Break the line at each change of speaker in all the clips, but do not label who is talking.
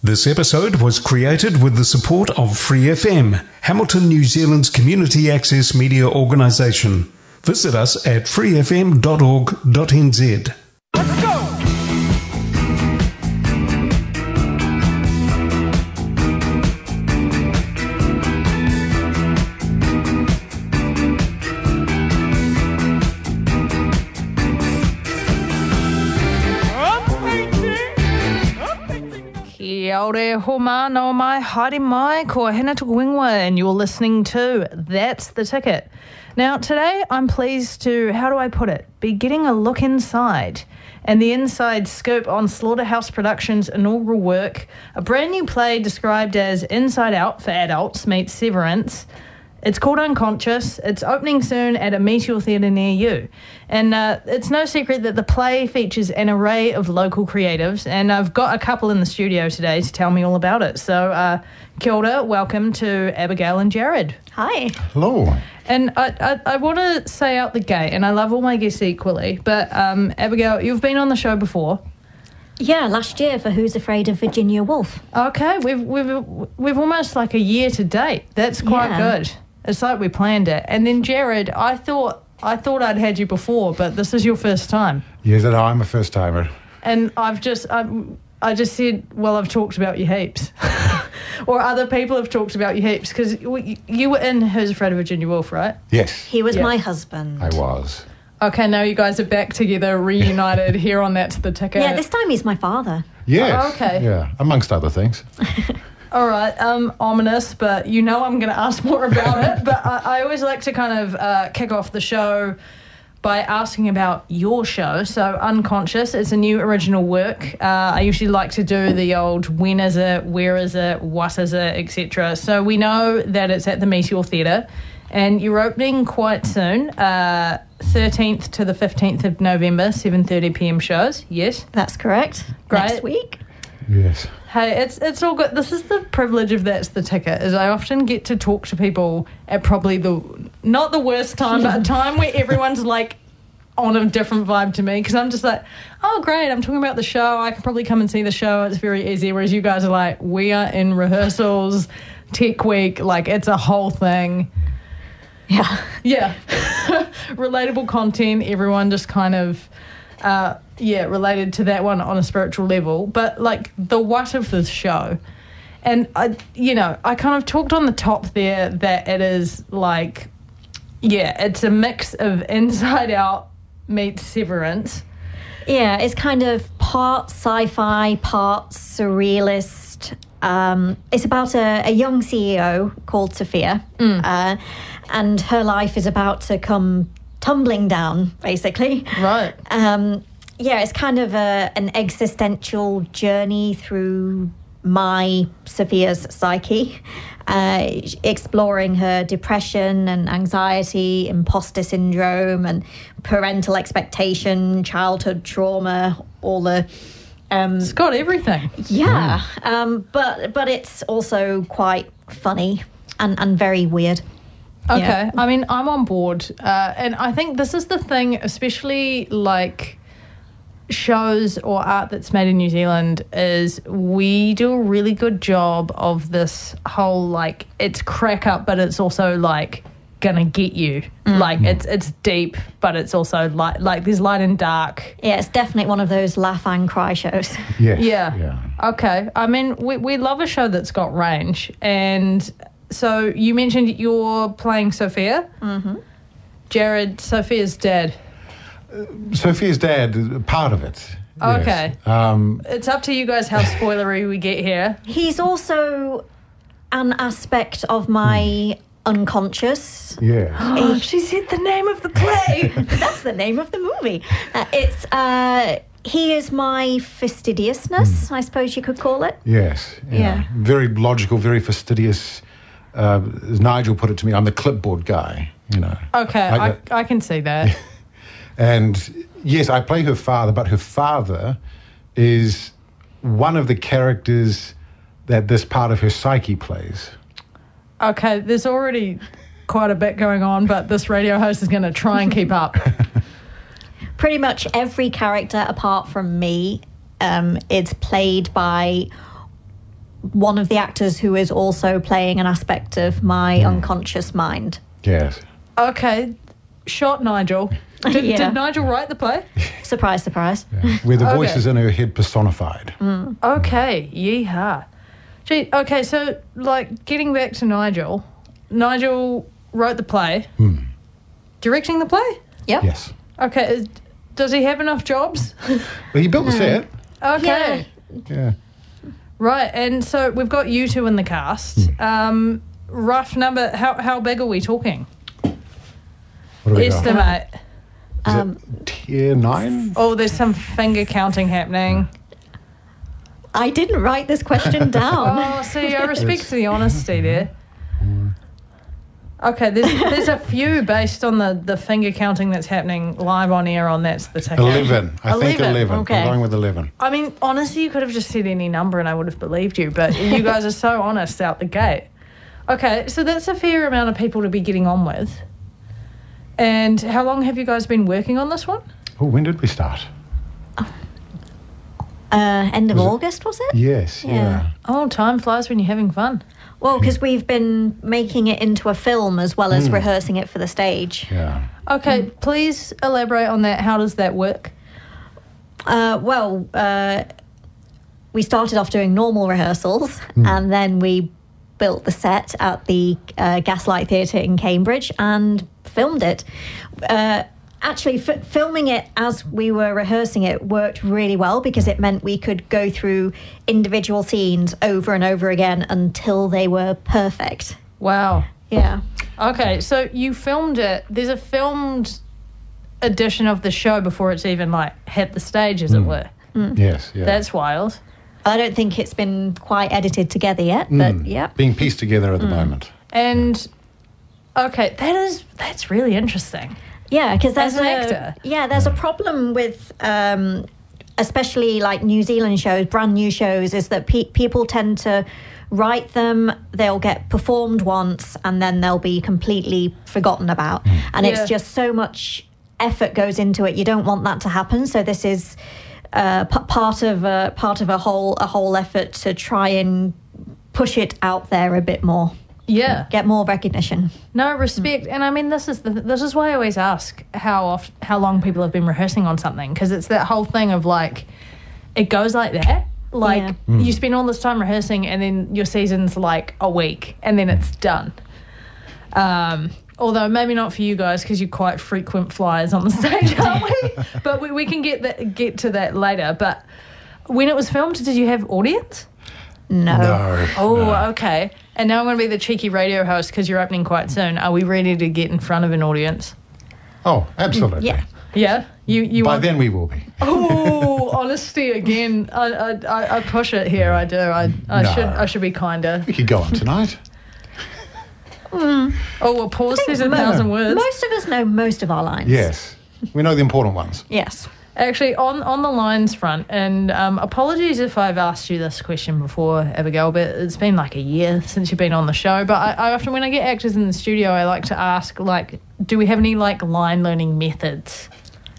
This episode was created with the support of Free FM, Hamilton, New Zealand's community access media organisation. Visit us at freefm.org.nz.
Let's go!
Kia ora homa no mai, haere mai, ko hena tuku wingwa, and you're listening to That's the Ticket. Now, today I'm pleased to, how do I put it, be getting a look inside and the inside scoop on Slaughterhouse Productions' inaugural work, a brand new play described as Inside Out for adults meets Severance. It's called Unconscious. It's opening soon at a Meteor Theatre near you. And it's no secret that the play features an array of local creatives, and I've got a couple in the studio today to tell me all about it. So, kia ora, welcome to Abigail and Jared.
Hi.
Hello.
And I want to say out the gate, and I love all my guests equally, but Abigail, you've been on the show before.
Yeah, last year for Who's Afraid of Virginia Woolf.
Okay, we've almost like a year to date. That's quite good. It's like we planned it. And then Jared, I thought I'd had you before, but this is your first time.
Yes, I'm a first timer.
And I just said, well, I've talked about you heaps. Or other people have talked about you heaps, because you were in Who's Afraid of Virginia Woolf, right?
Yes.
He was my husband.
I was.
Okay, now you guys are back together, reunited here on That's the Ticket.
Yeah, this time he's my father.
Yes.
Oh, okay.
Yeah, amongst other things.
All right, ominous, but you know I'm going to ask more about it. But I always like to kind of kick off the show by asking about your show. So Unconscious, it's a new original work. I usually like to do the old when is it, where is it, what is it, etc. So we know that it's at the Meteor Theatre, and you're opening quite soon, 13th to the 15th of November, 7:30pm shows, yes?
That's correct.
Great.
Next week.
Yes.
Hey, it's all good. This is the privilege of That's the Ticket, is I often get to talk to people at probably not the worst time, but a time where everyone's like on a different vibe to me, because I'm just like, oh great, I'm talking about the show, I can probably come and see the show, it's very easy, whereas you guys are like, we are in rehearsals, tech week, like it's a whole thing. Yeah. Relatable content, everyone just kind of related to that one on a spiritual level, but like the what of this show. And I kind of talked on the top there that it is like, it's a mix of Inside Out meets Severance.
Yeah, it's kind of part sci-fi, part surrealist. It's about a young CEO called Sophia, and her life is about to come tumbling down, basically.
Right.
It's kind of an existential journey through Sophia's psyche, exploring her depression and anxiety, imposter syndrome and parental expectation, childhood trauma, all the...
it's got everything.
Yeah, but it's also quite funny and very weird.
Okay,
Yeah.
I mean, I'm on board. And I think this is the thing, especially like shows or art that's made in New Zealand, is we do a really good job of this whole, like, it's crack up, but it's also like gonna get you. Like it's deep, but it's also like there's light and dark.
Yeah, it's definitely one of those laugh and cry shows.
Yes.
Yeah. Okay. I mean, we love a show that's got range. And so you mentioned you're playing Sophia. Mm-hmm. Jared, Sophia's dad.
Sophia's dad, part of it.
Okay.
Yes.
It's up to you guys how spoilery we get here.
He's also an aspect of my unconscious.
Yes.
Oh, she said the name of the play.
That's the name of the movie. He is my fastidiousness, I suppose you could call it.
Yes.
Yeah.
Very logical, very fastidious. As Nigel put it to me, I'm the clipboard guy,
Okay, I can see that.
And yes, I play her father, but her father is one of the characters that this part of her psyche plays.
Okay, there's already quite a bit going on, but this radio host is going to try and keep up.
Pretty much every character apart from me is played by one of the actors who is also playing an aspect of my unconscious mind.
Yes.
Okay, shot Nigel. Did Nigel write the play?
Surprise, surprise.
Yeah. Where the voice is in her head personified.
Okay, yeehaw. Gee, okay, so, like, getting back to Nigel wrote the play. Directing the play?
Yep.
Yes.
Okay, does he have enough jobs?
Well, he built the set.
Okay.
Yeah.
Right, and so we've got you two in the cast. Rough number, how big are we talking?
What do we got?
Estimate.
Is it tier 9?
Oh, there's some finger counting happening.
I didn't write this question down.
Oh, see, I respect the honesty there. Okay, there's a few based on the finger counting that's happening live on air on That's the Ticket.
11. I think 11.
Okay.
I'm going with 11.
I mean, honestly, you could have just said any number and I would have believed you, but you guys are so honest out the gate. Okay, so that's a fair amount of people to be getting on with. And how long have you guys been working on this one?
Oh, when did we start?
End of August, was it?
Yes, yeah.
Oh, time flies when you're having fun.
Well, because we've been making it into a film as well as rehearsing it for the stage.
Yeah.
Okay, please elaborate on that. How does that work?
We started off doing normal rehearsals and then we built the set at the Gaslight Theatre in Cambridge and filmed it. Actually, filming it as we were rehearsing it worked really well because it meant we could go through individual scenes over and over again until they were perfect.
Wow.
Yeah.
Okay, so you filmed it. There's a filmed edition of the show before it's even, like, hit the stage, as it were.
Yes, yeah.
That's wild.
I don't think it's been quite edited together yet, but yeah.
Being pieced together at the moment.
And, okay, that's really interesting.
Yeah, because there's
As an actor?
there's a problem with, especially like New Zealand shows, brand new shows, is that people tend to write them, they'll get performed once, and then they'll be completely forgotten about. And it's just so much effort goes into it. You don't want that to happen. So this is part of a whole effort to try and push it out there a bit more.
Yeah.
Get more recognition.
No, respect. And I mean, this is why I always ask how long people have been rehearsing on something, because it's that whole thing of, like, it goes like that. Like, you spend all this time rehearsing and then your season's, like, a week and then it's done. Although maybe not for you guys because you're quite frequent flyers on the stage, aren't we? But we can get to that later. But when it was filmed, did you have audience?
No.
Oh, okay. And now I'm going to be the cheeky radio host because you're opening quite soon. Are we ready to get in front of an audience?
Oh, absolutely.
Yeah.
Yeah? You
By
want...
then we will be.
Oh, honesty again. I push it here. I do. I should be kinder.
We could go on tonight.
Oh, well, pause says 1,000 words.
Most of us know most of our lines.
Yes. We know the important ones.
Yes.
Actually, on the lines front, and apologies if I've asked you this question before, Abigail, but it's been like a year since you've been on the show. But I often, when I get actors in the studio, I like to ask, like, do we have any, like, line learning methods?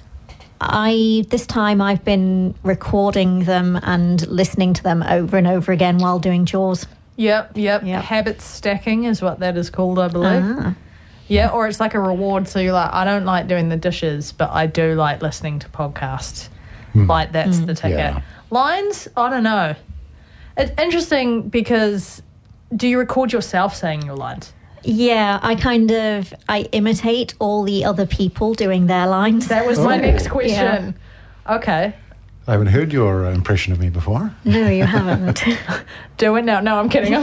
This time I've been recording them and listening to them over and over again while doing chores.
Yep. Habit stacking is what that is called, I believe. Yeah, or it's like a reward. So you're like, I don't like doing the dishes, but I do like listening to podcasts. Like, that's the ticket.
Yeah.
Lines, I don't know. It's interesting because do you record yourself saying your lines?
Yeah, I imitate all the other people doing their lines.
That was my next question. Yeah. Okay.
I haven't heard your impression of me before.
No, you haven't.
Do it now. No, I'm kidding.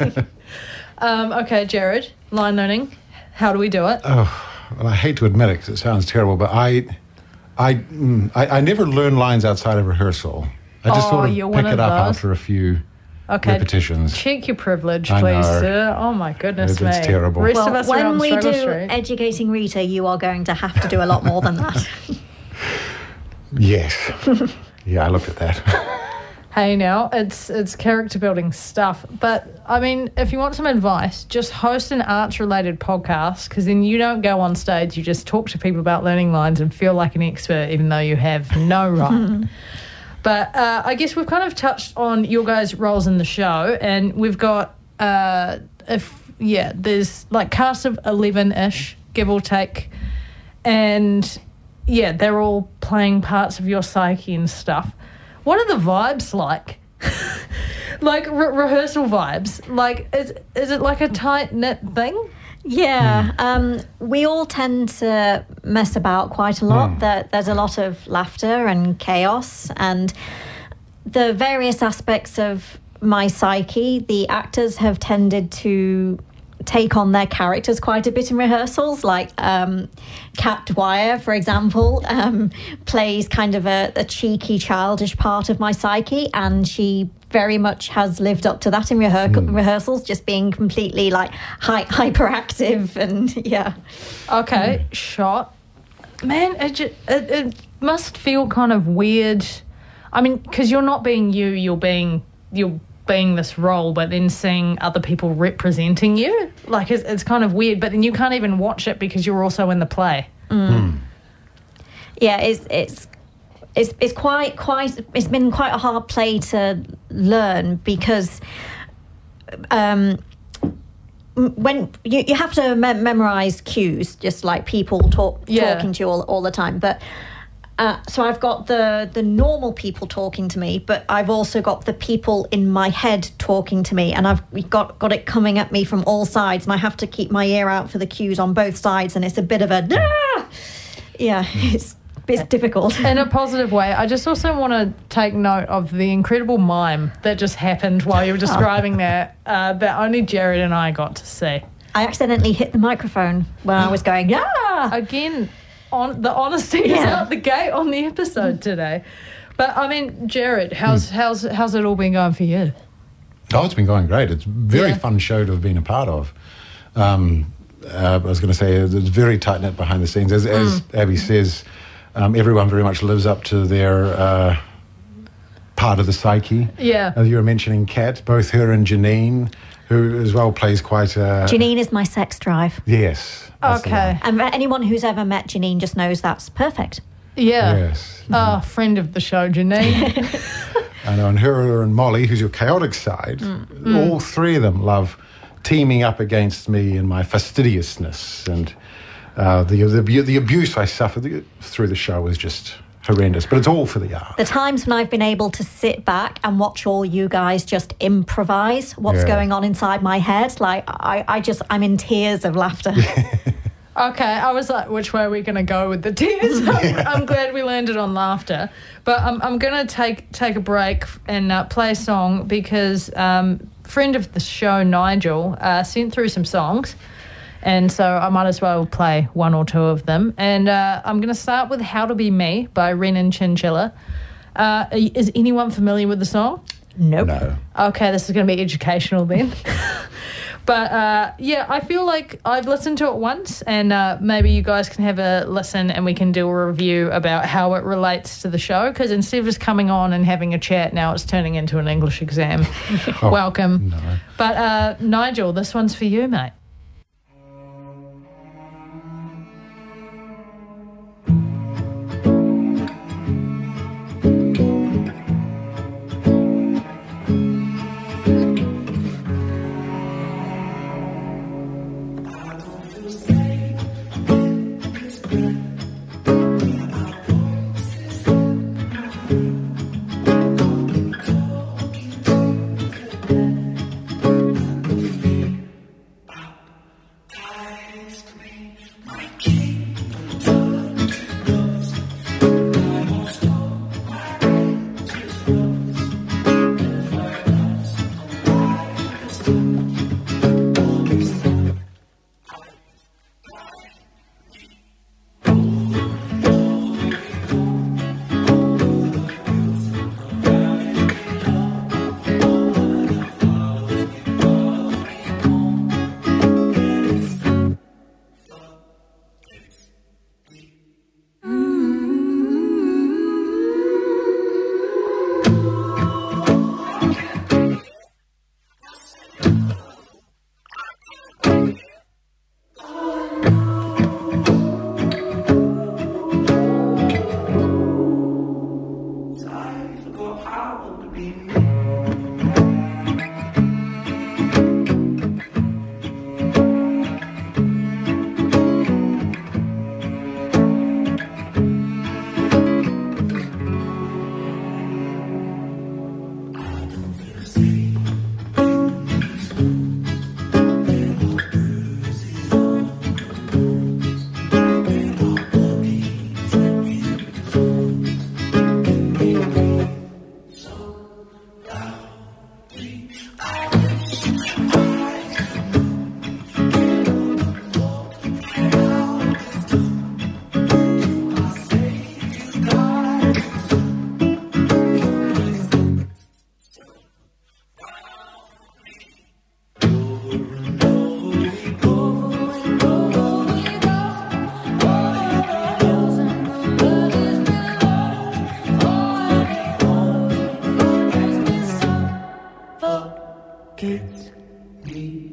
Okay, Jared, line learning. How do we do it?
Oh, well, I hate to admit it because it sounds terrible, but I never learn lines outside of rehearsal. I just sort of pick it up after a few repetitions.
Check your privilege,
I
please,
know.
sir. Oh, my goodness me.
It's terrible.
Rest of us are
when
on
we
Struggle
do
Street.
Educating Rita, you are going to have to do a lot more than that.
Yes. Yeah, I looked at that.
Hey, now, it's character building stuff. But, I mean, if you want some advice, just host an arts-related podcast, because then you don't go on stage, you just talk to people about learning lines and feel like an expert, even though you have no right. But I guess we've kind of touched on your guys' roles in the show, and we've got, there's like cast of 11-ish, give or take, and yeah, they're all playing parts of your psyche and stuff. What are the vibes like? Like rehearsal vibes? Like, is it like a tight-knit thing?
Yeah, we all tend to mess about quite a lot. There's a lot of laughter and chaos, and the various aspects of my psyche, the actors have tended to take on their characters quite a bit in rehearsals. Like Kat Dwyer, for example, plays kind of a cheeky, childish part of my psyche, and she very much has lived up to that in rehearsals, just being completely like hyperactive and yeah.
Okay, shot. Man, it must feel kind of weird. I mean, because you're not being you, you're being this role, but then seeing other people representing you, like it's kind of weird. But then you can't even watch it because you're also in the play.
Yeah, it's quite it's been quite a hard play to learn because when you have to memorize cues, just like people talking to you all the time, but so I've got the normal people talking to me, but I've also got the people in my head talking to me, and I've got it coming at me from all sides, and I have to keep my ear out for the cues on both sides, and it's a bit of a it's difficult.
In a positive way. I just also want to take note of the incredible mime that just happened while you were describing that only Jared and I got to see.
I accidentally hit the microphone when I was going,
Again, the honesty is out the gate on the episode today. But, I mean, Jared, how's it all been going for you?
Oh, it's been going great. It's a very fun show to have been a part of. I was going to say, it's very tight-knit behind the scenes. As Abby says, everyone very much lives up to their part of the psyche.
Yeah.
As you were mentioning, Kat, both her and Janine, who as well plays quite a...
Janine is my sex drive.
Yes.
Okay.
And anyone who's ever met Janine just knows that's perfect.
Yeah.
Yes.
Oh, friend of the show, Janine.
I know, and her and Molly, who's your chaotic side, all three of them love teaming up against me in my fastidiousness, and the abuse I suffered through the show was just horrendous, but it's all for the art.
The times when I've been able to sit back and watch all you guys just improvise what's going on inside my head, like I'm in tears of laughter.
Okay, I was like, which way are we going to go with the tears? I'm glad we landed on laughter. But I'm going to take a break and play a song because friend of the show, Nigel, sent through some songs. And so I might as well play one or two of them. And I'm going to start with How to Be Me by Ren and Chinchilla. Is anyone familiar with the song?
Nope.
No.
Okay, this is going to be educational then. But, I feel like I've listened to it once, and maybe you guys can have a listen and we can do a review about how it relates to the show, because instead of just coming on and having a chat, now it's turning into an English exam. Welcome.
No.
But, Nigel, this one's for you, mate.
gets me.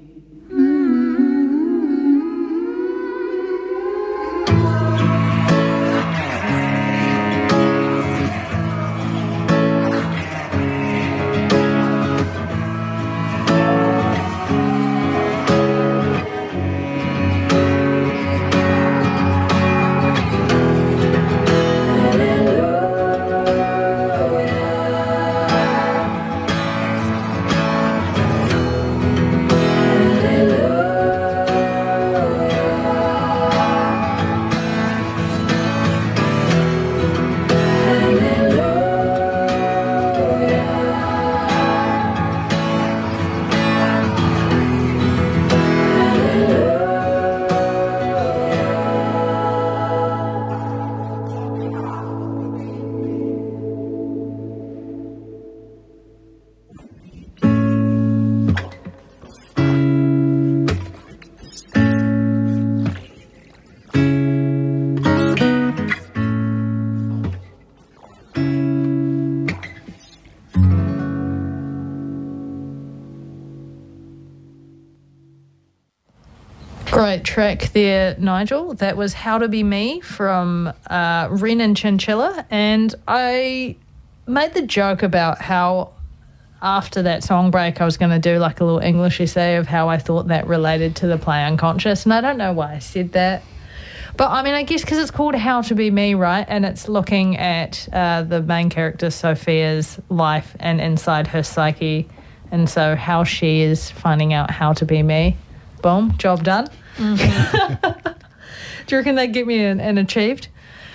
Great track there, Nigel. That was How to Be Me from Ren and Chinchilla. And I made the joke about how after that song break I was going to do like a little English essay of how I thought that related to the play Unconscious. And I don't know why I said that. But, I mean, I guess because it's called How to Be Me, right? And it's looking at the main character, Sophia's life and inside her psyche. And so how she is finding out how to be me. Boom, job done. Mm-hmm. Do you reckon they'd get me an achieved?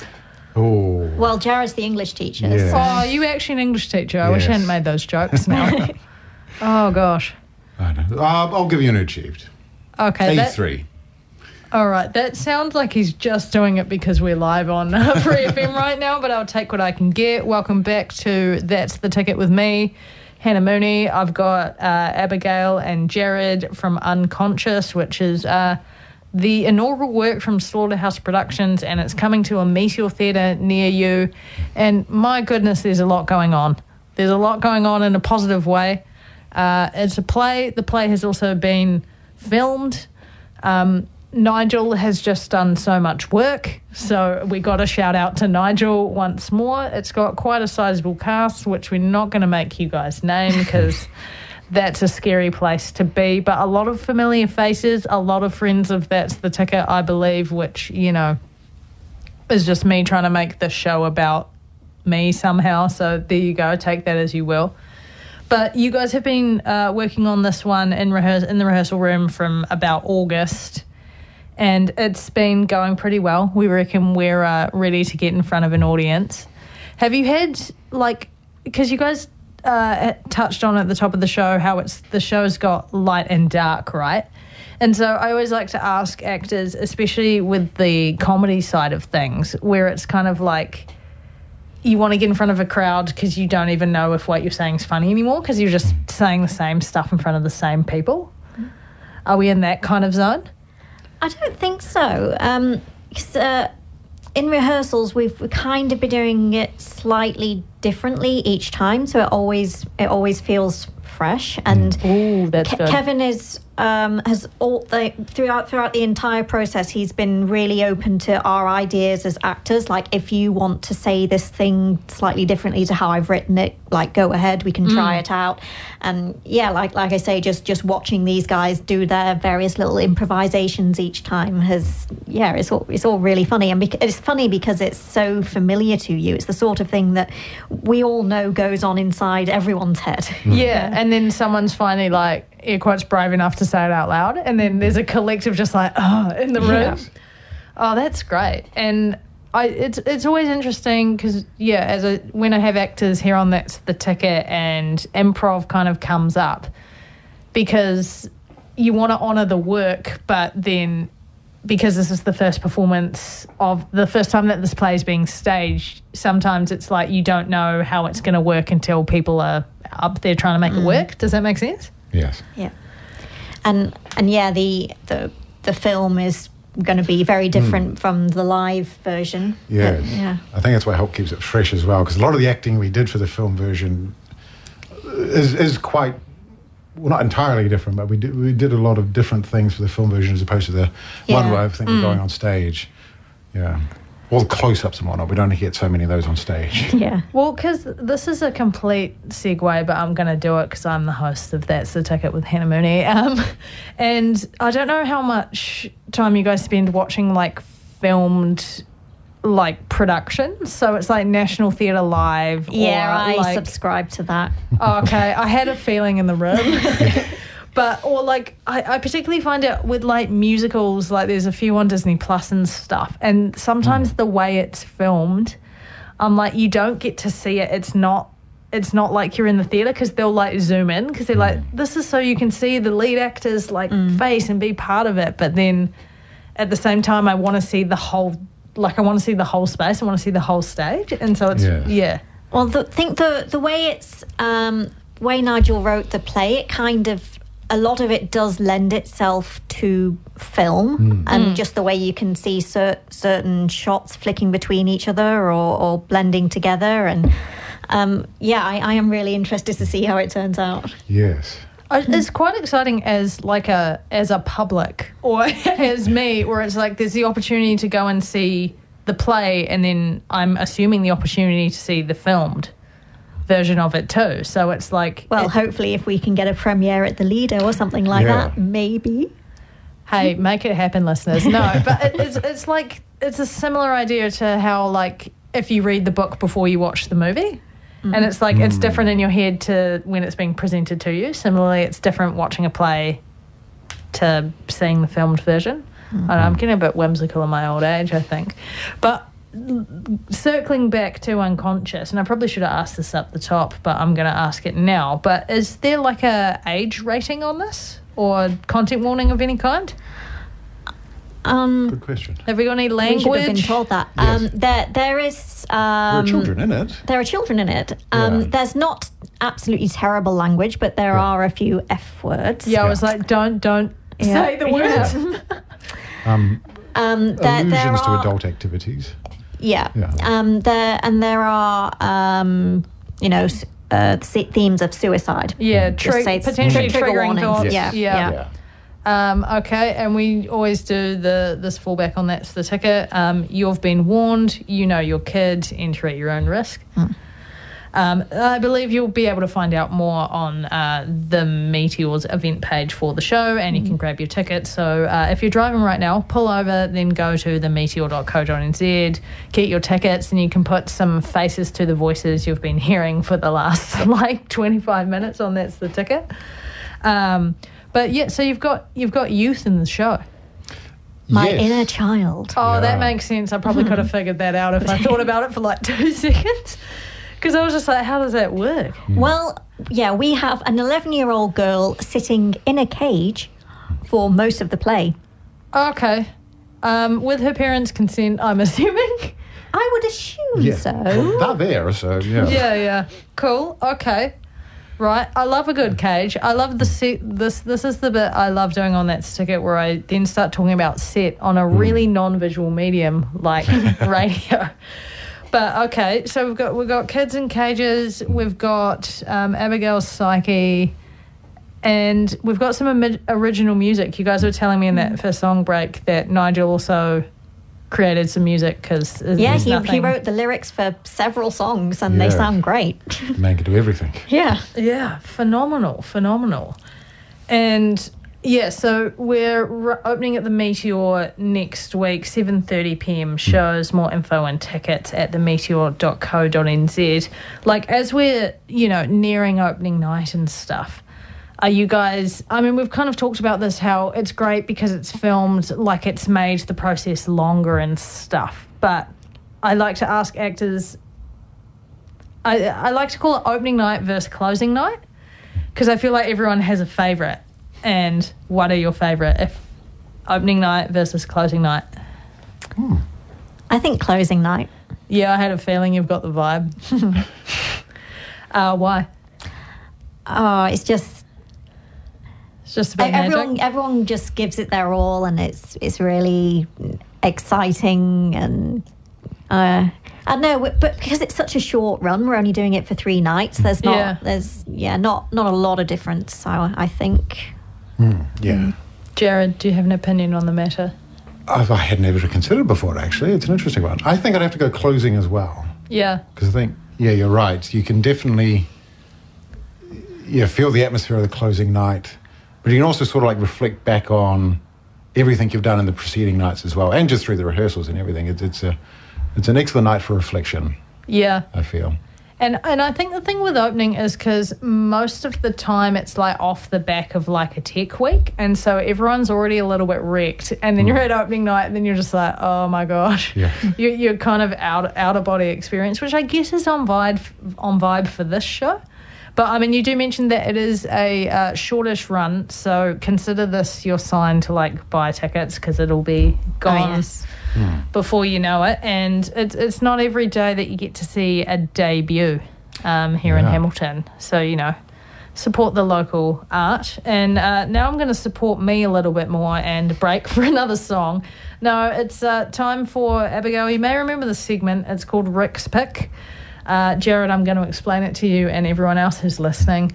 Oh.
Well, Jared's the English teacher.
Yeah.
So.
Oh, you actually an English teacher. I wish I hadn't made those jokes now. Oh, gosh.
I know. I'll give you an achieved.
Okay.
A3.
All right. That sounds like he's just doing it because we're live on Free FM right now, but I'll take what I can get. Welcome back to That's the Ticket with me, Hannah Mooney. I've got Abigail and Jared from Unconscious, which is the inaugural work from Slaughterhouse Productions, and it's coming to a Meteor Theatre near you. And my goodness, there's a lot going on. There's a lot going on in a positive way. It's a play. The play has also been filmed. Nigel has just done so much work, so we got a shout out to Nigel once more. It's got quite a sizable cast, which we're not going to make you guys name because that's a scary place to be, but a lot of familiar faces, a lot of friends of That's the Ticket, I believe, which, you know, is just me trying to make the show about me somehow, so there you go, take that as you will. But you guys have been working on this one in the rehearsal room from about August, and it's been going pretty well. We reckon we're ready to get in front of an audience. Have you had, like, because you guys touched on at the top of the show how the show's got light and dark, right? And so I always like to ask actors, especially with the comedy side of things, where it's kind of like you want to get in front of a crowd because you don't even know if what you're saying is funny anymore because you're just saying the same stuff in front of the same people. Are we in that kind of zone?
I don't think so. Because in rehearsals, we've kind of been doing it slightly differently each time, so it always feels fresh. And
Ooh, that's good.
Kevin is throughout the entire process, he's been really open to our ideas as actors. Like, if you want to say this thing slightly differently to how I've written it, like, go ahead, we can try it out. And yeah, like I say, just watching these guys do their various little improvisations each time it's all really funny. And it's funny because it's so familiar to you. It's the sort of thing that we all know goes on inside everyone's head.
Yeah, and then someone's finally like, air quotes, brave enough to say it out loud, and then there's a collective just like, in the room. Yeah. Oh, that's great. And it's always interesting because, when I have actors here on That's the Ticket and improv kind of comes up, because you want to honour the work, but then because this is the first performance of the first time that this play is being staged, sometimes it's like you don't know how it's going to work until people are up there trying to make it work. Does that make sense?
Yes.
Yeah. And yeah, the film is going to be very different from the live version.
Yeah.
Yeah.
I think that's what help keeps it fresh as well, because a lot of the acting we did for the film version is quite well, not entirely different, but we did a lot of different things for the film version as opposed to the one where everything was going on stage. Yeah. All the close-ups and whatnot. We don't get so many of those on stage.
Yeah.
Well, because this is a complete segue, but I'm going to do it because I'm the host of That's the Ticket with Hannah Mooney. And I don't know how much time you guys spend watching, like, filmed, like, productions. So it's like National Theatre Live.
Yeah,
or,
I
like,
subscribe to that.
Okay, I had a feeling in the room. But, or like, I particularly find it with like musicals, like there's a few on Disney Plus and stuff. And sometimes the way it's filmed, like, you don't get to see it. It's not like you're in the theatre because they'll like zoom in because they're like, this is so you can see the lead actor's like face and be part of it. But then at the same time, I want to see the whole, like, I want to see the whole space. I want to see the whole stage. And so it's, yeah.
Well, the way it's, way Nigel wrote the play, it kind of, a lot of it does lend itself to film and just the way you can see certain shots flicking between each other or blending together. And I am really interested to see how it turns out.
Yes.
It's quite exciting as a public or as me, where it's like there's the opportunity to go and see the play and then I'm assuming the opportunity to see the filmed version of it too. So it's like...
Well, hopefully if we can get a premiere at the Lido or something like that, maybe.
Hey, make it happen, listeners. No, but it's like, it's a similar idea to how, like, if you read the book before you watch the movie, and it's like, it's different in your head to when it's being presented to you. Similarly, it's different watching a play to seeing the filmed version. I don't know, I'm getting a bit whimsical in my old age, I think. But circling back to Unconscious, and I probably should have asked this up the top, but I'm going to ask it now. But is there like a age rating on this or content warning of any kind?
Good question.
Have we got any language?
We should have been told that.
Yes.
There is...
there are children in it.
There are children in it. There's not absolutely terrible language, but there are a few F words.
Yeah, I was like, don't say the words.
Allusions to adult activities.
Yeah. There are, themes of suicide.
Yeah,
Just
potentially triggering
warnings.
thoughts.
Yeah.
Okay, and we always do this fallback on That's the Ticket. You've been warned. You know your kid. Enter at your own risk. I believe you'll be able to find out more on the Meteors event page for the show, and you can grab your ticket. So if you're driving right now, pull over, then go to themeteor.co.nz, get your tickets, and you can put some faces to the voices you've been hearing for the last 25 minutes on That's the Ticket. But yeah, so you've got youth in the show.
My inner child.
Oh, that makes sense. I probably could have figured that out if I thought about it for like 2 seconds. Because I was just like, how does that work?
Well, yeah, we have an 11-year-old girl sitting in a cage for most of the play.
Okay. With her parents' consent, I'm assuming?
I would assume so.
Well, they're there, so yeah.
Yeah. Cool. Okay. Right. I love a good cage. I love the set. This is the bit I love doing on That Ticket, where I then start talking about set on a really non-visual medium like radio. But okay, so we've got kids in cages. We've got Abigail's Psyche, and we've got some original music. You guys were telling me in that first song break that Nigel also created some music because
he wrote the lyrics for several songs, and they sound great.
The man can do everything.
Yeah, phenomenal, and. Yeah, so we're opening at the Meteor next week, 7:30 p.m. shows. More info and tickets at themeteor.co.nz. Like, as we're, nearing opening night and stuff, are you guys... I mean, we've kind of talked about this, how it's great because it's filmed, like it's made the process longer and stuff. But I like to ask actors... I like to call it opening night versus closing night because I feel like everyone has a favourite. And what are your favourite? If opening night versus closing night?
I think closing night.
Yeah, I had a feeling you've got the vibe. Why?
Oh, it's just
a bit magic.
Everyone just gives it their all, and it's really exciting, and No, but because it's such a short run, we're only doing it for 3 nights. There's not a lot of difference. So I think.
Yeah.
Jared, do you have an opinion on the matter?
I had never considered before, actually. It's an interesting one. I think I'd have to go closing as well.
Yeah.
Because I think, you're right. You can definitely feel the atmosphere of the closing night. But you can also sort of like reflect back on everything you've done in the preceding nights as well, and just through the rehearsals and everything. It's an excellent night for reflection.
Yeah.
I feel.
And I think the thing with opening is because most of the time it's like off the back of like a tech week, and so everyone's already a little bit wrecked, and then you're at opening night and then you're just like, oh my gosh, you're kind of out of body experience, which I guess is on vibe for this show. But I mean, you do mention that it is a shortish run, so consider this your sign to like buy tickets because it'll be gone before you know it. And it's not every day that you get to see a debut here in Hamilton. So, support the local art. And now I'm going to support me a little bit more and break for another song. No, it's time for Abigail. You may remember the segment. It's called Rick's Pick. Jared, I'm going to explain it to you and everyone else who's listening.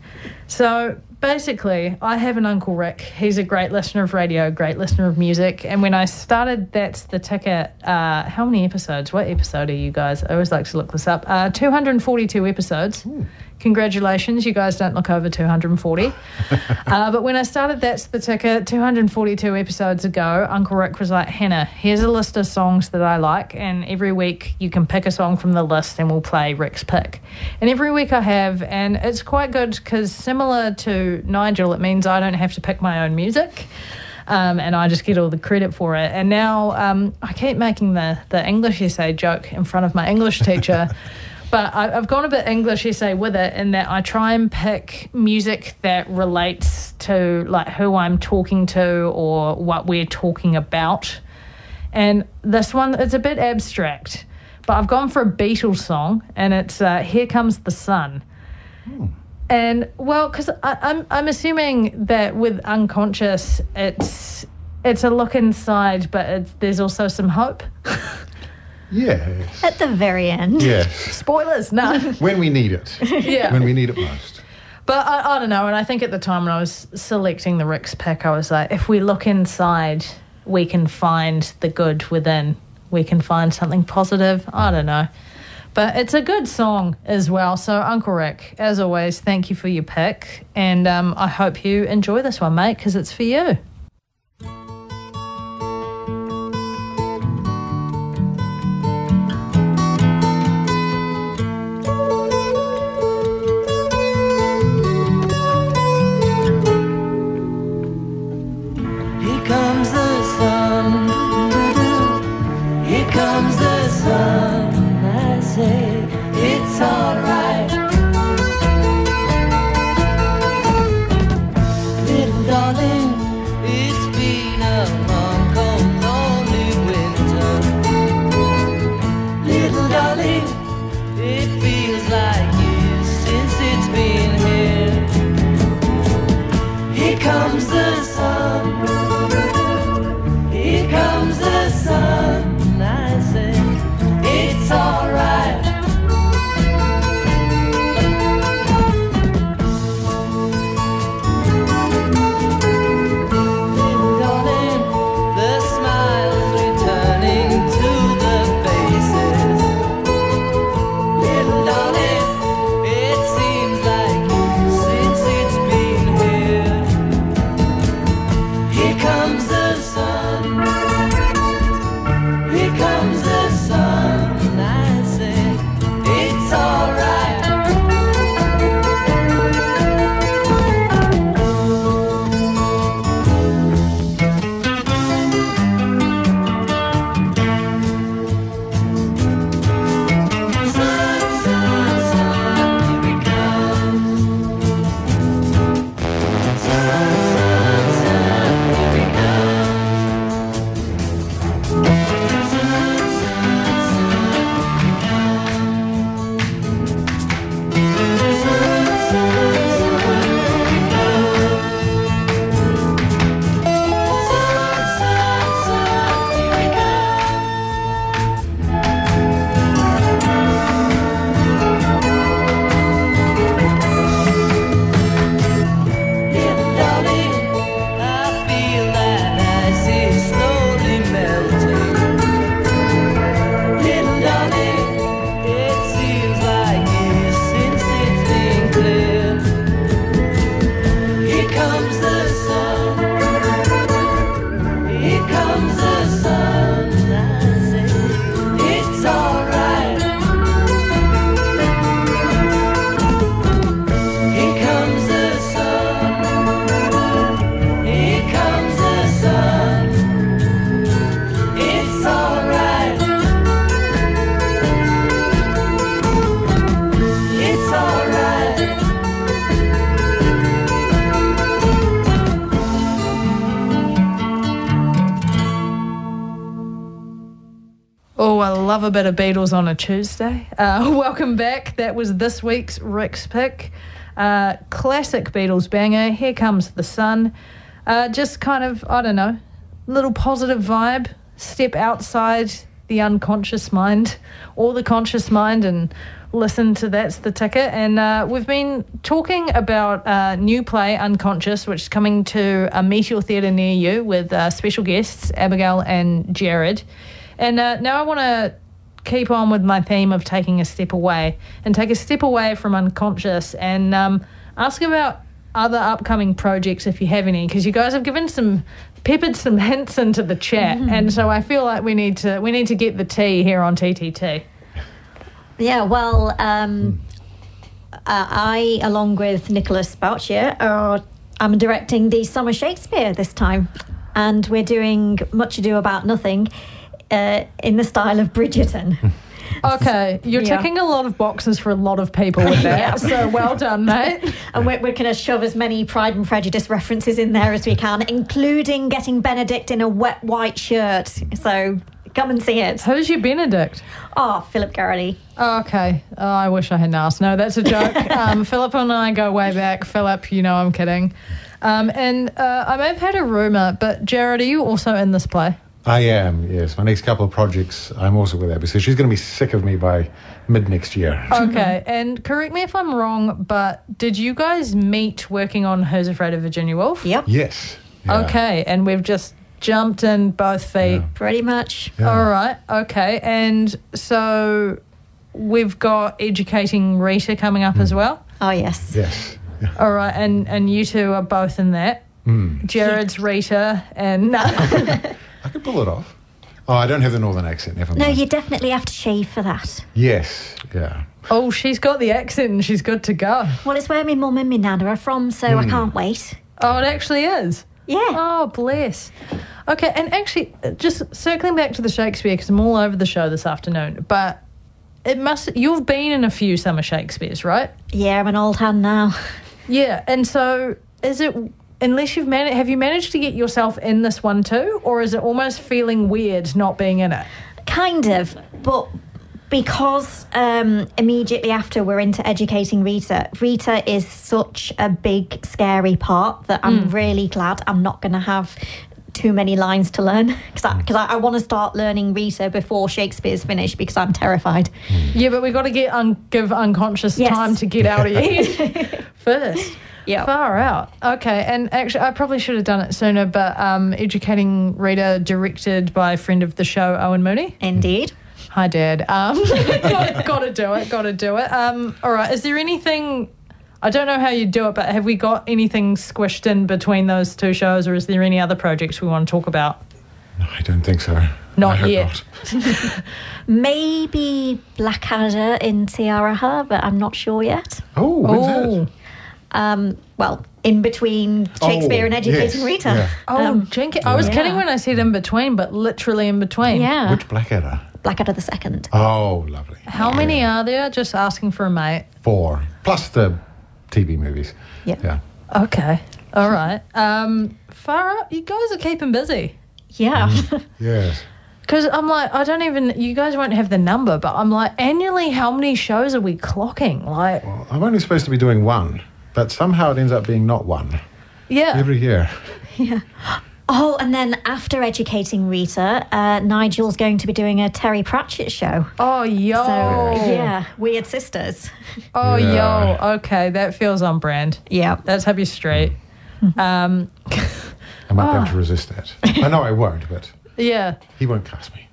So basically, I have an Uncle Rick. He's a great listener of radio, great listener of music. And when I started That's the Ticket, how many episodes? What episode are you guys? I always like to look this up. 242 episodes. Ooh. Congratulations, you guys don't look over 240. But when I started That's the Ticket 242 episodes ago, Uncle Rick was like, Hannah, here's a list of songs that I like, and every week you can pick a song from the list and we'll play Rick's Pick. And every week I have, and it's quite good because similar to Nigel, it means I don't have to pick my own music. And I just get all the credit for it. And now I keep making the English essay joke in front of my English teacher. But I've gone a bit English essay with it in that I try and pick music that relates to like who I'm talking to or what we're talking about. And this one, it's a bit abstract, but I've gone for a Beatles song, and it's Here Comes the Sun. Ooh. And, well, because I'm assuming that with Unconscious, it's a look inside, but there's also some hope.
Yes.
At the very end.
Yes.
Spoilers, no.
When we need it.
Yeah.
When we need it most.
But I don't know, and I think at the time when I was selecting the Rick's Pick, I was like, if we look inside, we can find the good within. We can find something positive. I don't know. But it's a good song as well. So, Uncle Rick, as always, thank you for your pick. And I hope you enjoy this one, mate, because it's for you.
It's alright, little darling. It's been a long, cold, lonely winter. Little darling, it feels like years since it's been here. Here comes the sun. Here comes the sun. I say it's alright. Here
love a bit of Beatles on a Tuesday. Welcome back. That was this week's Rick's Pick. Classic Beatles banger, Here Comes the Sun. Just kind of, I don't know, little positive vibe. Step outside the unconscious mind or the conscious mind and listen to That's the Ticket. And we've been talking about new play, Unconscious, which is coming to a Meteor Theatre near you with special guests, Abigail and Jared. And now I want to keep on with my theme of taking a step away and take a step away from Unconscious and ask about other upcoming projects if you have any, because you guys have peppered some hints into the chat, and so I feel like we need to get the tea here on TTT.
Yeah, well, I, along with Nicholas Bouchier, I'm directing the Summer Shakespeare this time, and we're doing Much Ado About Nothing in the style of Bridgerton.
Okay, you're ticking a lot of boxes for a lot of people with that, so well done, mate.
And we're going to shove as many Pride and Prejudice references in there as we can, including getting Benedict in a wet white shirt. So come and see it.
Who's your Benedict?
Oh, Philip Garrity.
Oh, okay. Oh, I wish I hadn't asked. No, that's a joke. Philip and I go way back. Philip, you know I'm kidding. And I may have had a rumour, but Jared, are you also in this play?
I am, yes. My next couple of projects, I'm also with Abby. So she's going to be sick of me by mid-next year.
Okay, and correct me if I'm wrong, but did you guys meet working on Who's Afraid of Virginia Woolf?
Yep.
Yes. Yeah.
Okay, and we've just jumped in both feet.
Yeah.
Pretty much.
Yeah.
All right, okay. And so we've got Educating Rita coming up as well?
Oh, yes.
Yes. Yeah.
All right, and you two are both in that. Jared's Rita and...
I could pull it off. Oh, I don't have the northern accent, never mind.
No, you definitely have to shave for that.
Yes, yeah.
Oh, she's got the accent and she's good to go.
Well, it's where my mum and my nana are from, so I can't wait.
Oh, it actually is?
Yeah.
Oh, bless. Okay, and actually, just circling back to the Shakespeare, because I'm all over the show this afternoon, but you've been in a few Summer Shakespeares, right?
Yeah, I'm an old hand now.
Yeah, and so is it... Unless have you managed to get yourself in this one too, or is it almost feeling weird not being in it?
Kind of, but because immediately after we're into Educating Rita, Rita is such a big, scary part that I'm really glad I'm not going to have too many lines to learn, because I want to start learning Rita before Shakespeare's finished, because I'm terrified.
Yeah, but we've got to give Unconscious time to get out of your head first.
Yeah.
Far out. Okay, and actually I probably should have done it sooner, but Educating Rita, directed by a friend of the show, Owen Mooney.
Indeed.
Hi, Dad. Gotta do it. All right, is there anything... I don't know how you do it, but have we got anything squished in between those two shows, or is there any other projects we want to talk about?
No, I don't think so.
Not
I hope
yet.
Not.
Maybe Blackadder in Tiara, but I'm not sure yet.
Oh, when's that?
Well, in between Shakespeare and Educating
yes,
Rita.
yeah.
Oh, Jenkins. I was kidding when I said in between, but literally in between.
Yeah.
Which Blackadder?
Blackadder the Second.
Oh, lovely.
How many are there? Just asking for a mate.
4. Plus the TV movies.
Yeah.
Yeah.
Okay. All right. Far out. You guys are keeping busy.
Yeah.
Yes.
Because I'm like, you guys won't have the number, but I'm like, annually, how many shows are we clocking? Like,
Well, I'm only supposed to be doing 1, but somehow it ends up being not 1
yeah.
every year.
Yeah. Oh, and then after Educating Rita, Nigel's going to be doing a Terry Pratchett show.
Oh, yo.
So, yeah, Weird Sisters.
Oh,
Yeah.
yo. Okay, that feels on brand.
Yeah.
Let's have you straight.
I might be able to resist that. I know I won't, but
Yeah.
he won't cast me.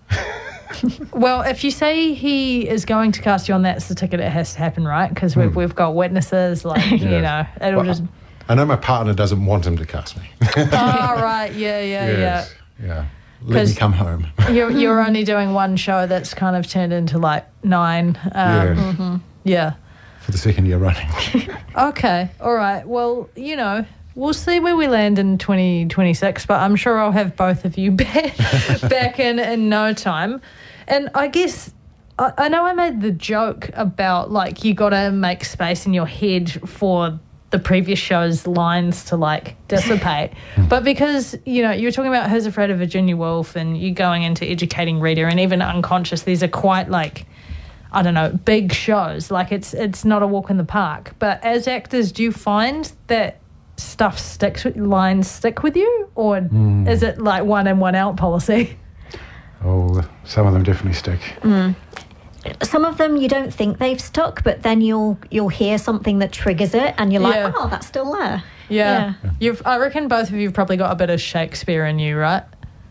Well, if you say he is going to cast you on That's the Ticket, it has to happen, right? Because we've got witnesses, like, you know, it'll
Well,
just...
I know my partner doesn't want him to cast me.
Oh, right. Yeah.
Yes. Yeah. Let me come home.
You're only doing one show that's kind of turned into like 9.
Yes.
Yeah.
For the second year running.
Okay. All right. Well, you know, we'll see where we land in 2026, but I'm sure I'll have both of you back in no time. And I guess I know I made the joke about like you got to make space in your head for the previous show's lines to like dissipate. But because, you know, you were talking about Who's Afraid of Virginia Woolf and you going into Educating Reader and even Unconscious, these are quite like, I don't know, big shows. Like it's not a walk in the park. But as actors, do you find that lines stick with you? Or is it like one in, one out policy?
Oh, some of them definitely stick.
Some of them you don't think they've stuck, but then you'll hear something that triggers it, and you're like, oh, that's still there.
Yeah. I reckon both of you have probably got a bit of Shakespeare in you, right?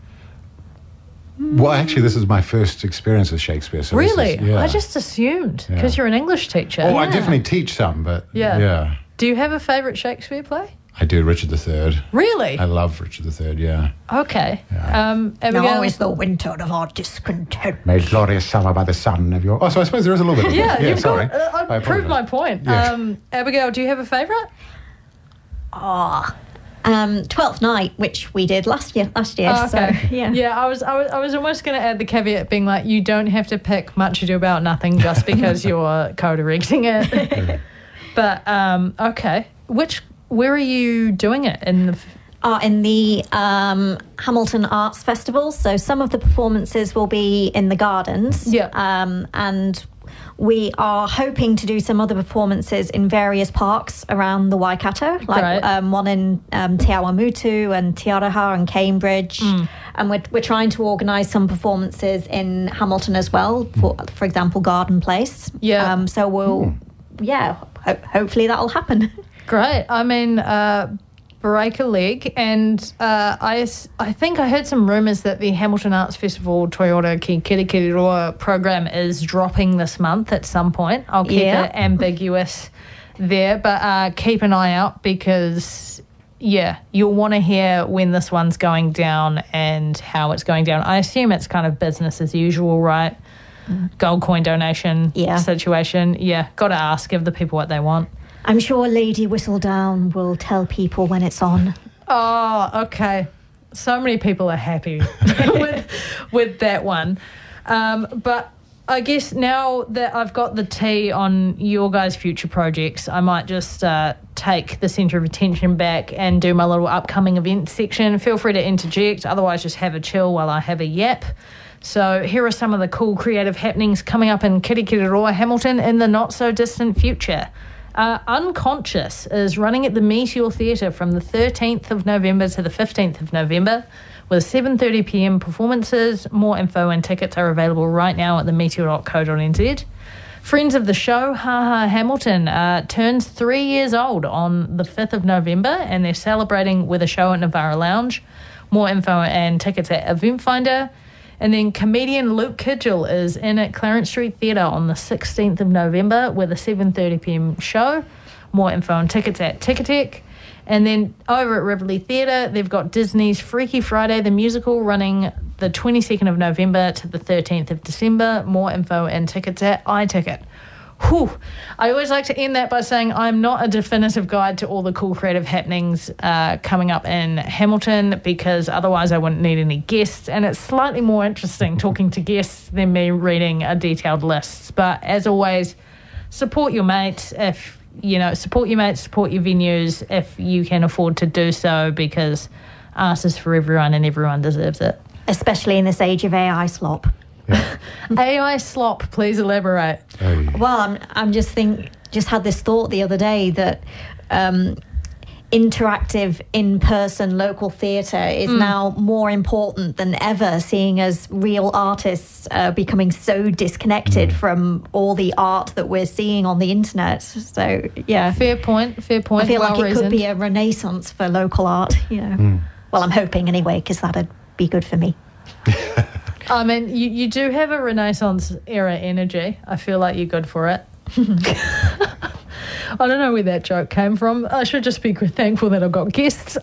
Well, actually, this is my first experience with Shakespeare. So
Really?
This is,
I just assumed, because you're an English teacher.
Oh, I definitely teach some, but yeah.
Do you have a favourite Shakespeare play?
I do Richard III.
Really?
I love Richard III, yeah.
Okay.
Yeah.
Abigail?
Now is the winter of our discontent.
Made glorious summer by the son of your... Oh, so I suppose there is a little bit of that.
you've
sorry.
I proved my point.
Yeah.
Abigail, do you have a favourite?
Twelfth Night, which we did last year.
Oh, okay.
So, yeah.
Yeah, I was almost going to add the caveat being like, you don't have to pick Much Ado About Nothing just because you're co-directing it. But, okay. Where are you doing it? In the
Hamilton Arts Festival. So some of the performances will be in the gardens.
Yeah.
And we are hoping to do some other performances in various parks around the Waikato, like one in Te Awamutu and Te Araha and Cambridge. And we're trying to organise some performances in Hamilton as well, for example, Garden Place.
Yeah.
So we'll, hopefully that'll happen.
Great. I mean, break a leg, and I think I heard some rumours that the Hamilton Arts Festival Toyota Ki Kirikiriroa program is dropping this month at some point. I'll keep it ambiguous there, but keep an eye out because, you'll want to hear when this one's going down and how it's going down. I assume it's kind of business as usual, right? Gold coin donation situation. Yeah, got to ask, give the people what they want.
I'm sure Lady Whistledown will tell people when it's on.
Oh, okay. So many people are happy with that one. But I guess now that I've got the tea on your guys' future projects, I might just take the centre of attention back and do my little upcoming events section. Feel free to interject. Otherwise, just have a chill while I have a yap. So here are some of the cool creative happenings coming up in Kirikiriroa, Hamilton in the not-so-distant future. Unconscious is running at the Meteor Theatre from the 13th of November to the 15th of November with 7:30 p.m. performances. More info and tickets are available right now at themeteor.co.nz. Friends of the show, Ha Ha Hamilton, turns 3 years old on the 5th of November and they're celebrating with a show at Navara Lounge. More info and tickets at Eventfinder. And then comedian Luke Kidgel is in at Clarence Street Theatre on the 16th of November with a 7:30 p.m. show. More info and tickets at Ticketek. And then over at Rivoli Theatre, they've got Disney's Freaky Friday, the musical, running the 22nd of November to the 13th of December. More info and tickets at iTicket. Whew. I always like to end that by saying I'm not a definitive guide to all the cool creative happenings coming up in Hamilton because otherwise I wouldn't need any guests, and it's slightly more interesting talking to guests than me reading a detailed list. But as always, support your mates support your venues if you can afford to do so, because arts is for everyone and everyone deserves it.
Especially in this age of AI slop.
Yeah.
AI slop, please elaborate.
Well, I'm just had this thought the other day that interactive, in-person local theatre is now more important than ever, seeing as real artists are becoming so disconnected from all the art that we're seeing on the internet. So, yeah.
Fair point.
I feel like it could be a renaissance for local art, Well, I'm hoping anyway, because that'd be good for me.
I mean, you do have a Renaissance era energy. I feel like you're good for it. I don't know where that joke came from. I should just be thankful that I've got guests.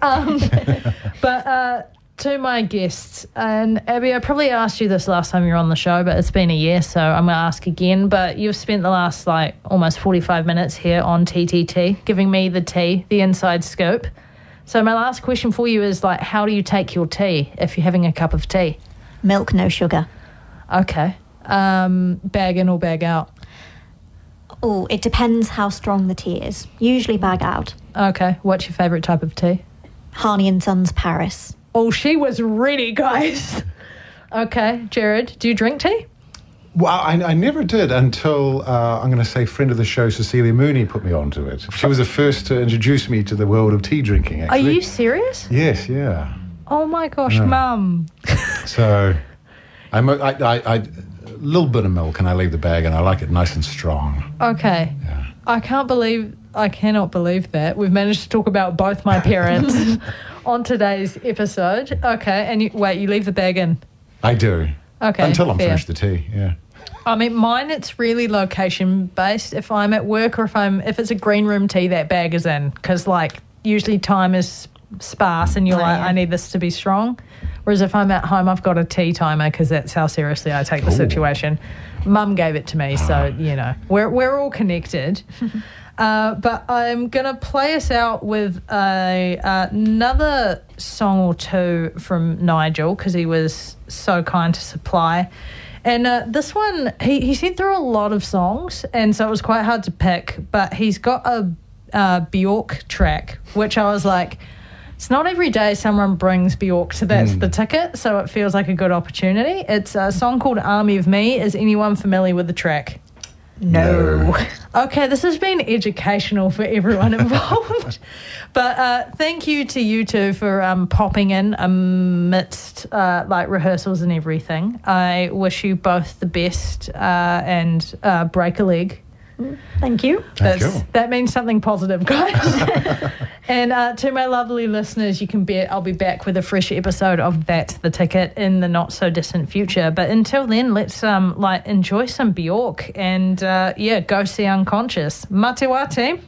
But to my guests, and Abby, I probably asked you this last time you were on the show, but it's been a year, so I'm going to ask again. But you've spent the last almost 45 minutes here on TTT, giving me the tea, the inside scoop. So my last question for you is how do you take your tea if you're having a cup of tea?
Milk, no sugar.
Okay. Bag in or bag out?
Oh, it depends how strong the tea is. Usually bag out.
Okay, what's your favourite type of tea?
Harney and Sons Paris.
Oh, she was ready, guys. Okay, Jared, do you drink tea?
Well, I never did until, I'm going to say, friend of the show, Cecilia Mooney, put me onto it. She was the first to introduce me to the world of tea drinking,
Are
actually.
you serious?
Yes, yeah.
Oh my gosh, Mum.
So, I little bit of milk and I leave the bag and I like it nice and strong.
Okay.
Yeah.
I cannot believe that. We've managed to talk about both my parents on today's episode. Okay, and you leave the bag in?
I do.
Okay.
Until I'm
fair.
finished the tea, yeah.
I mean, mine, it's really location based. If I'm at work or if it's a green room tea, that bag is in. Because, like, usually time is sparse and you're I need this to be strong. Whereas if I'm at home, I've got a tea timer because that's how seriously I take the situation. Mum gave it to me, so, you know, we're all connected. But I'm going to play us out with another song or two from Nigel because he was so kind to supply. And this one, he sent through a lot of songs, and so it was quite hard to pick, but he's got a Bjork track, which I was like, it's not every day someone brings Bjork to That's the Ticket, so it feels like a good opportunity. It's a song called Army of Me. Is anyone familiar with the track?
No.
Okay, this has been educational for everyone involved. But thank you to you two for popping in amidst like rehearsals and everything. I wish you both the best and break a leg.
Thank you.
Thank you.
That means something positive, guys. And to my lovely listeners, you can bet I'll be back with a fresh episode of That's the Ticket in the not so distant future. But until then, let's enjoy some Bjork and go see Unconscious. Mate wa team.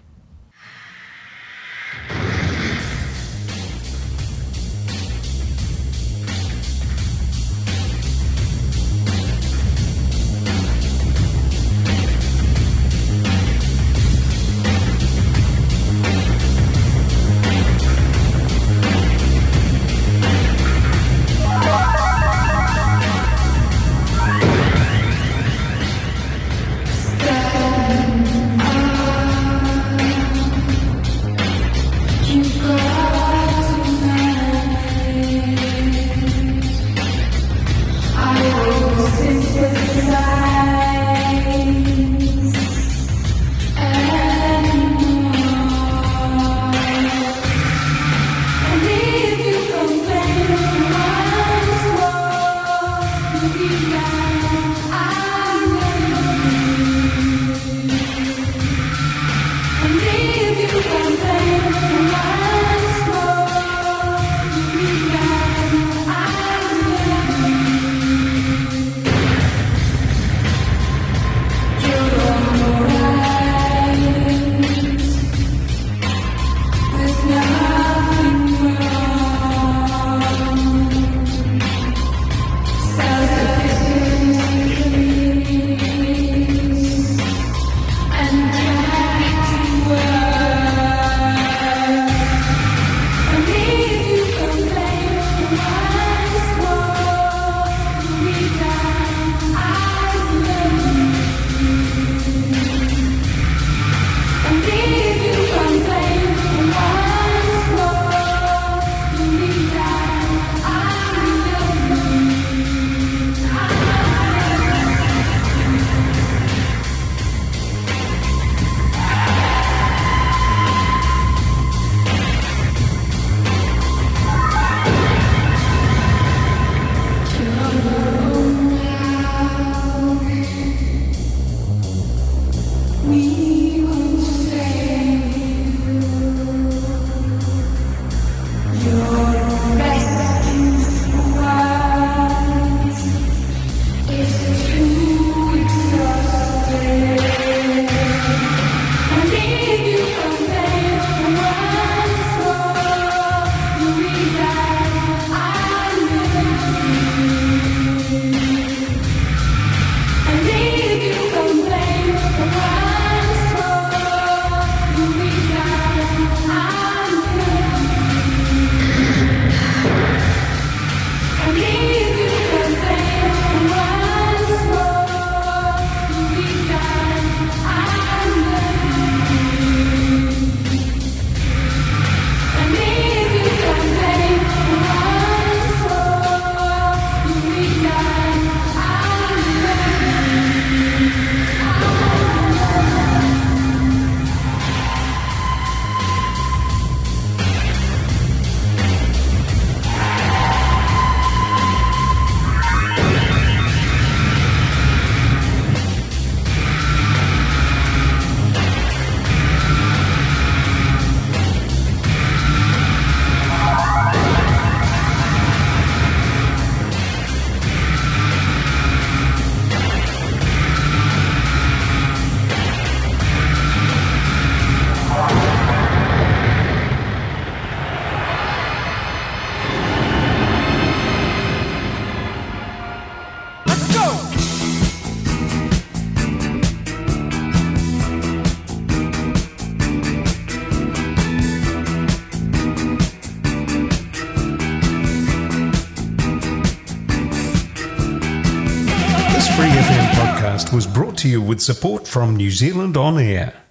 podcast was brought to you with support from New Zealand On Air.